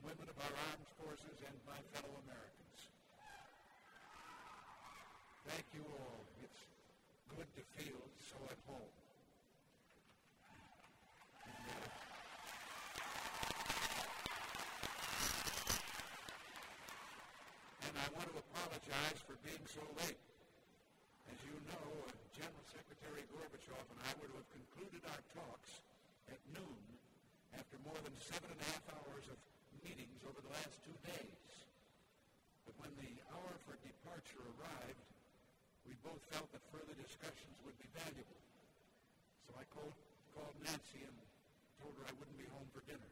women of our armed forces, and my fellow Americans. Thank you all. It's good to feel so at home. And I want to apologize for being so late. As you know, General Secretary Gorbachev and I were to have concluded our talks at noon after more than 7.5 hours of meetings over the last 2 days. But when the hour for departure arrived, we both felt that further discussions would be valuable. So I called Nancy and told her I wouldn't be home for dinner.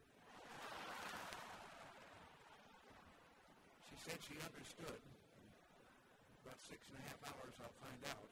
She said she understood. About 6.5 hours, I'll find out.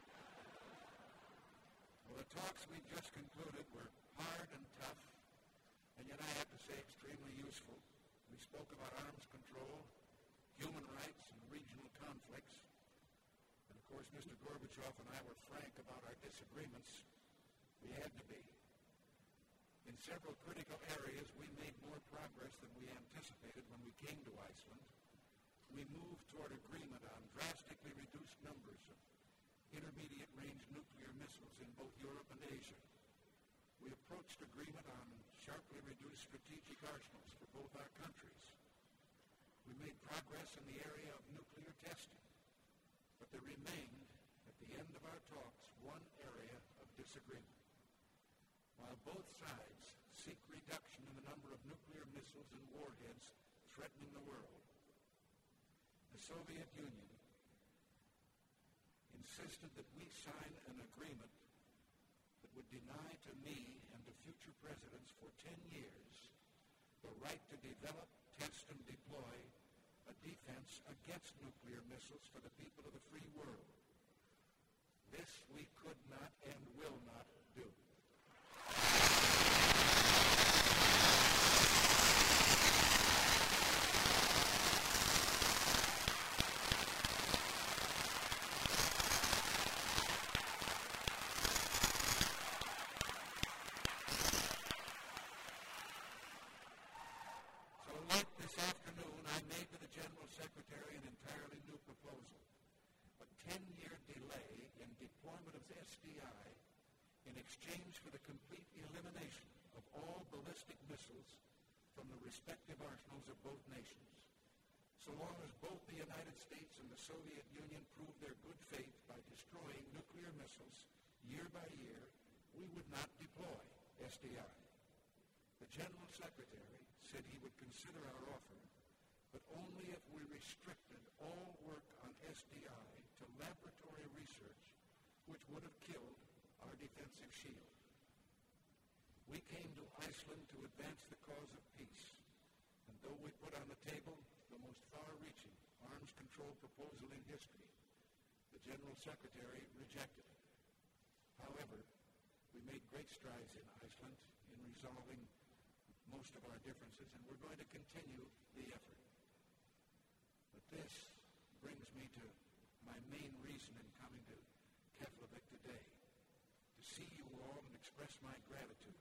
Well, the talks we just concluded were hard and tough, and yet I have to say extremely useful. We spoke about arms control, human rights, and regional conflicts. And of course, Mr. Gorbachev and I were frank about our disagreements. We had to be. In several critical areas, we made more progress than we anticipated when we came to Iceland. We moved toward agreement on drastically reduced numbers of intermediate-range nuclear missiles in both Europe and Asia. We approached agreement on sharply reduced strategic arsenals for both our countries. We made progress in the area of nuclear testing, but there remained, at the end of our talks, one area of disagreement. While both sides seek reduction in the number of nuclear missiles and warheads threatening the world, the Soviet Union insisted that we sign an agreement that would deny to me and to future presidents for 10 years the right to develop, test, and deploy a defense against nuclear missiles for the people of the free world. This we could not and will not do. In exchange for the complete elimination of all ballistic missiles from the respective arsenals of both nations. So long as both the United States and the Soviet Union prove their good faith by destroying nuclear missiles year by year, we would not deploy SDI. The General Secretary said he would consider our offer, but only if we restricted all work on SDI to laboratory research, which would have killed our defensive shield. We came to Iceland to advance the cause of peace, and though we put on the table the most far-reaching arms control proposal in history, the General Secretary rejected it. However, we made great strides in Iceland in resolving most of our differences, and we're going to continue the effort. But this brings me to my main reason in coming to Keflavik today. See you all and express my gratitude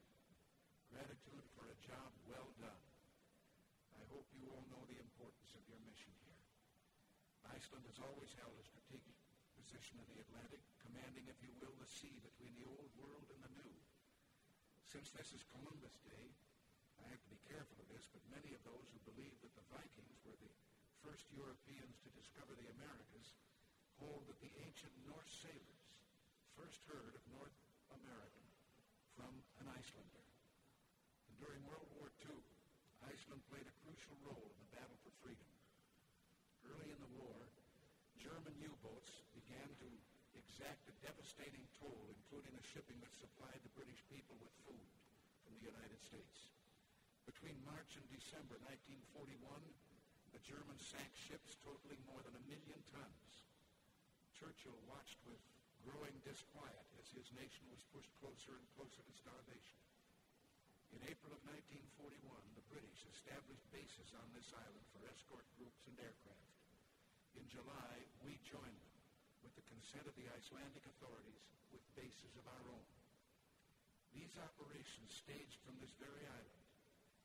for a job well done. I hope you all know the importance of your mission here. Iceland has always held a strategic position in the Atlantic, commanding, if you will, the sea between the old world and the new. Since this is Columbus Day, I have to be careful of this, but many of those who believe that the Vikings were the first Europeans to discover the Americas hold that the ancient Norse sailors first heard of North American from an Icelander. And during World War II, Iceland played a crucial role in the battle for freedom. Early in the war, German U-boats began to exact a devastating toll, including a shipping that supplied the British people with food from the United States. Between March and December 1941, the Germans sank ships totaling more than 1 million tons. Churchill watched with growing disquiet as his nation was pushed closer and closer to starvation. In April of 1941, the British established bases on this island for escort groups and aircraft. In July, we joined them, with the consent of the Icelandic authorities, with bases of our own. These operations, staged from this very island, proved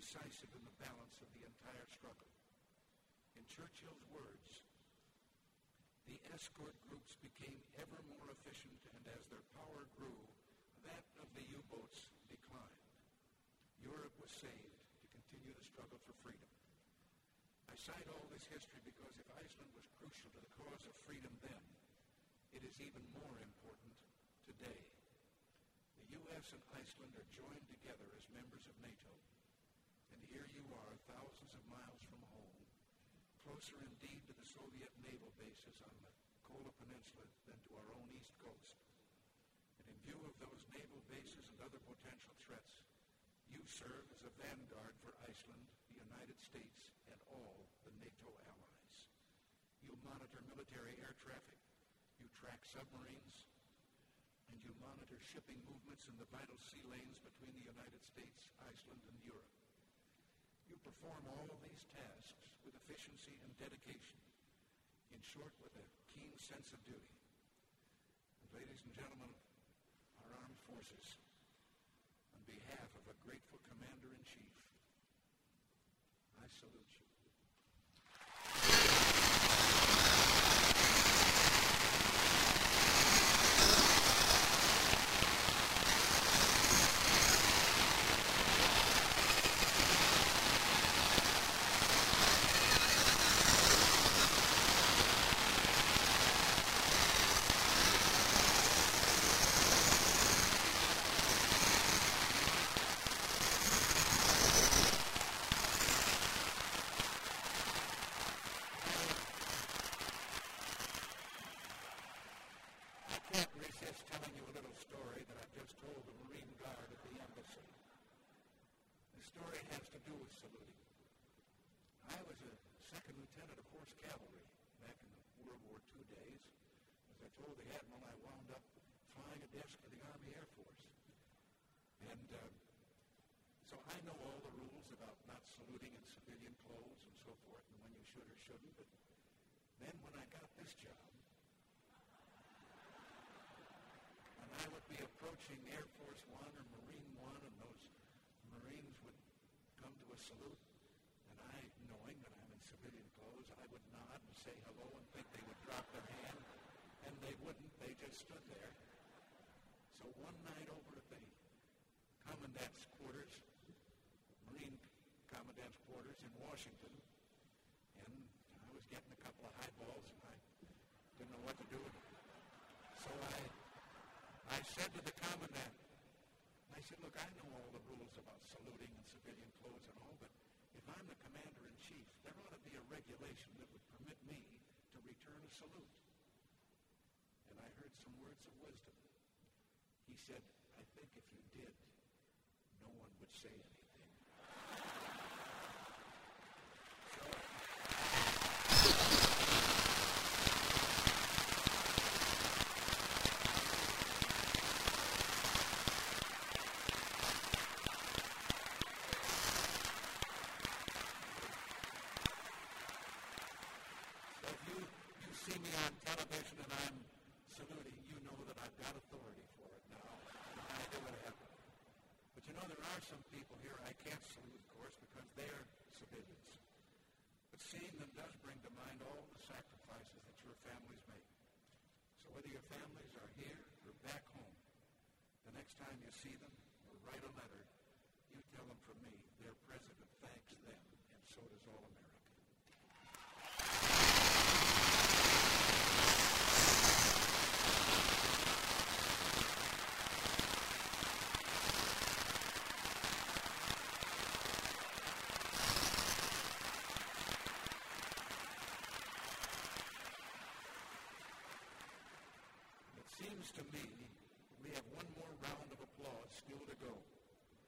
decisive in the balance of the entire struggle. In Churchill's words, the escort groups became ever more efficient, and as their power grew, that of the U-boats declined. Europe was saved to continue the struggle for freedom. I cite all this history because if Iceland was crucial to the cause of freedom then, it is even more important today. The U.S. and Iceland are joined together as members of NATO, and here you are, thousands of miles from home, closer indeed to the Soviet naval bases on the Kola Peninsula than to our own east coast. And in view of those naval bases and other potential threats, you serve as a vanguard for Iceland, the United States, and all the NATO allies. You monitor military air traffic, you track submarines, and you monitor shipping movements in the vital sea lanes between the United States, Iceland, and Europe. You perform all of these tasks with efficiency and dedication, in short, with a keen sense of duty. And ladies and gentlemen, our armed forces, on behalf of a grateful Commander-in-Chief, I salute you. So I know all the rules about not saluting in civilian clothes and so forth, and when you should or shouldn't, but then when I got this job, and I would be approaching Air Force One or Marine One, and those Marines would come to a salute, and I, knowing that I'm in civilian clothes, I would nod and say hello and think they would drop their hand, and they wouldn't. They just stood there. So one night over at the Commandant's quarters, Marine Commandant's quarters in Washington, and I was getting a couple of highballs, and I didn't know what to do. So I said to the Commandant, I said, look, I know all the rules about saluting in civilian clothes and all, but if I'm the Commander-in-Chief, there ought to be a regulation that would permit me to return a salute. And I heard some words of wisdom. He said, I think if you did, no one would say anything. So if you see me on television and I'm saluting, you know that I've got authority for it now. I do whatever. But you know, there are some people here I can't salute, of course, because they're civilians. But seeing them does bring to mind all the sacrifices that your families make. So whether your families are here or back home, the next time you see them or write a letter, you tell them from me, their president thanks them, and so does all America. Seems to me we have one more round of applause still to go.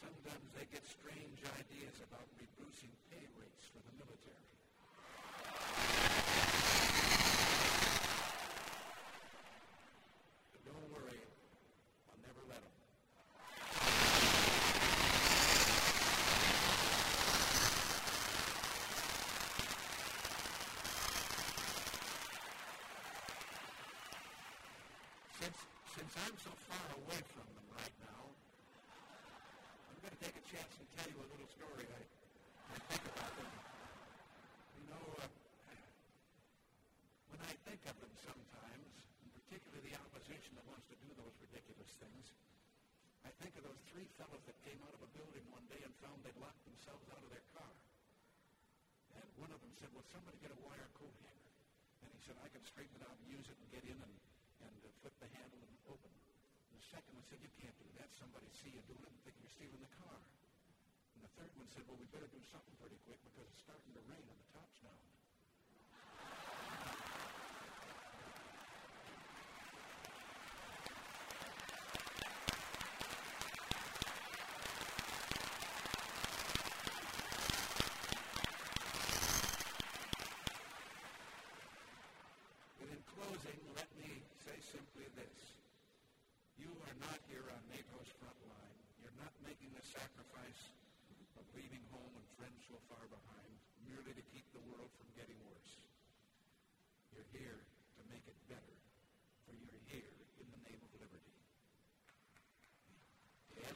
Sometimes they get strange ideas about reducing pay rates for the military. But don't worry, I'll never let them. Since I'm so far away from them right now, I'm going to take a chance and tell you a little story I think about them. You know, when I think of them sometimes, and particularly the opposition that wants to do those ridiculous things, I think of those three fellows that came out of a building one day and found they'd locked themselves out of their car. And one of them said, well, somebody get a wire coat hanger. And he said, I can straighten it out and use it and get in and flip the handle and open. And the second one said, you can't do that. Somebody see you doing it and think you're stealing the car. And the third one said, well, we better do something pretty quick because it's starting to rain and the top's down. But in closing, let me say simply this. You are not here on NATO's front line. You're not making the sacrifice of leaving home and friends so far behind merely to keep the world from getting worse. You're here to make it better, for you're here in the name of liberty. Yes,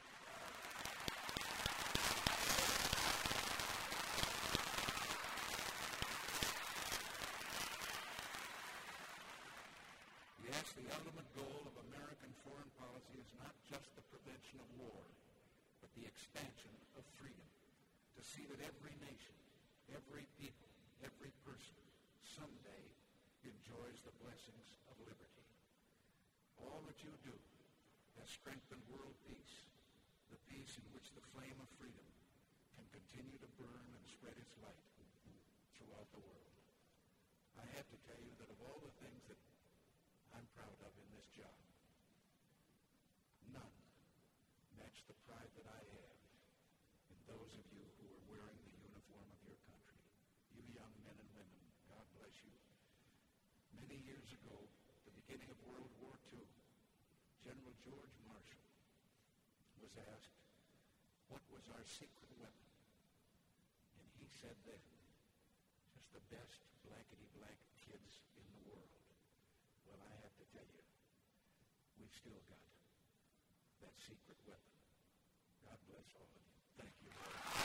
the ultimate goal of American foreign policy is not just the prevention of war, but the expansion of freedom, to see that every nation, every people, every person someday enjoys the blessings of liberty. All that you do has strengthened world peace, the peace in which the flame of freedom can continue to burn and spread its light throughout the world. I have to tell you that of all the things that I'm proud of in this job, none match the pride that I have in those of you who are wearing the uniform of your country. You young men and women, God bless you. Many years ago, the beginning of World War II, General George Marshall was asked, what was our secret weapon? And he said then, just the best blankety-blank kids in the world. Well, I have to tell you, we've still got that secret weapon. God bless all of you. Thank you.